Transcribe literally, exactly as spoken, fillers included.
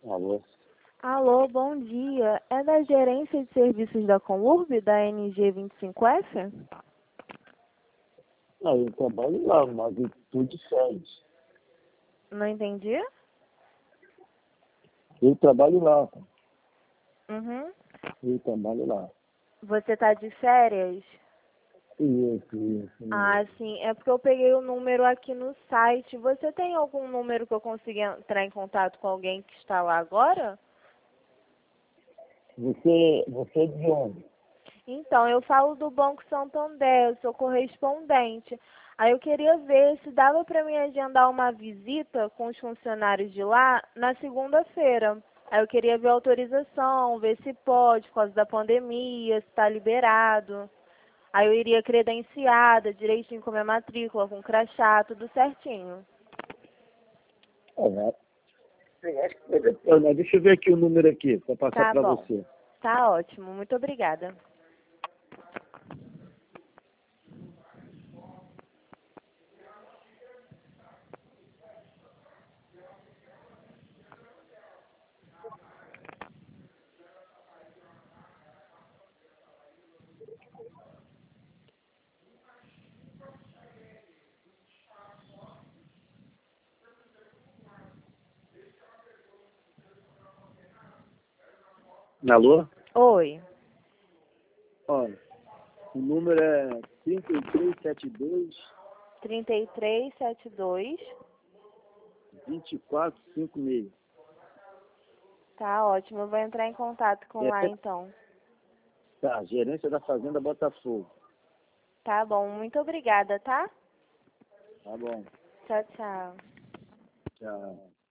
Alô? Alô, bom dia. É da Gerência de Serviços da Comurb, da N G vinte e cinco F? Não, eu trabalho lá, mas eu tô de férias. Não entendi? Eu trabalho lá, Uhum. eu trabalho lá. Você tá de férias? Isso, isso Ah, mesmo. sim. É porque eu peguei o número aqui no site. Você tem algum número que eu consiga entrar em contato com alguém que está lá agora? Você, você é de onde? Então, eu falo do Banco Santander, eu sou correspondente. Aí eu queria ver se dava para mim agendar uma visita com os funcionários de lá na segunda-feira. Aí eu queria ver a autorização, ver se pode, por causa da pandemia, se está liberado. Aí eu iria credenciada, direitinho com minha matrícula, com crachá, tudo certinho. É, eu acho que deve ter, né? Deixa eu ver aqui o número aqui, para passar Tá para bom. você. Tá ótimo. Muito obrigada. Alô? Oi. Olha, o número é trinta e três setenta e dois, trinta e três setenta e dois. vinte e quatro cinquenta e seis. Tá ótimo. Eu vou entrar em contato com lá É, então. tá, gerência da Fazenda Botafogo. Tá bom, muito obrigada, tá? Tá bom, Tchau, tchau. tchau.